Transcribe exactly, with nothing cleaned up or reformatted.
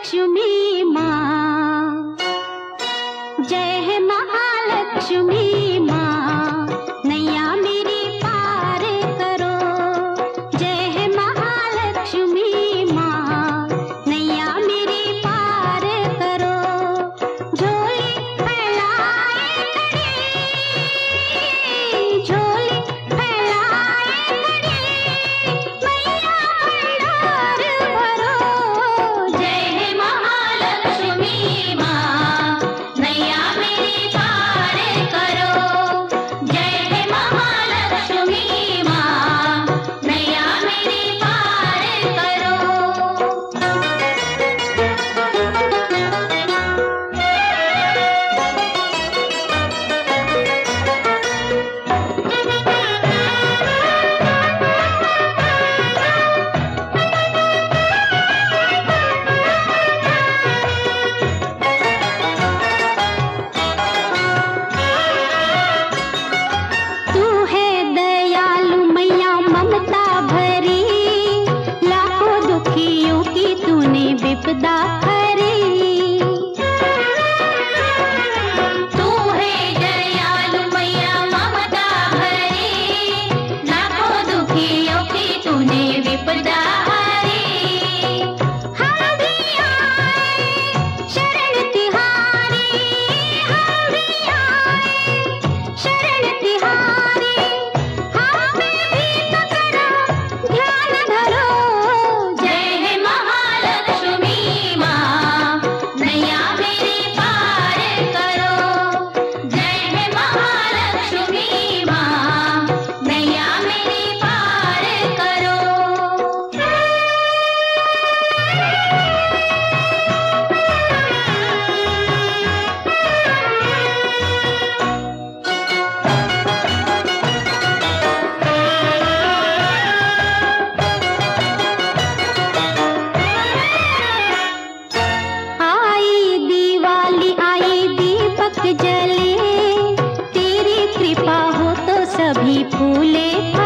महालक्ष्मी माँ, जय है महालक्ष्मी माँ, नैया मेरी पार करो। जय है महालक्ष्मी माँ, नैया मेरी पार करो। झोली फैलाए खड़ी, झोली फैलाए खड़ी, मैया भंडार भरो। जय है महालक्ष्मी माँ, नैया मेरी पार करो। जय है महालक्ष्मी माँ, नैया मेरी पार करो। तू है दयालु मैया ममता भरी, लाखों दुखियों की तूने विपदा हरी। तू है दयालु मैया ममता भरी, लाखों दुखियों की तूने विपदा हरी। हम भी आए शरण तिहारी, हम भी आए शरण तिहारी, हमें भी तो करो ध्यान धरो। जय है महालक्ष्मी माँ, नैया मेरी पार करो। जय है महालक्ष्मी माँ, नैया मेरी पार करो। आई दिवाली आई दीपक जले, तेरी कृपा हो तो सभी फूले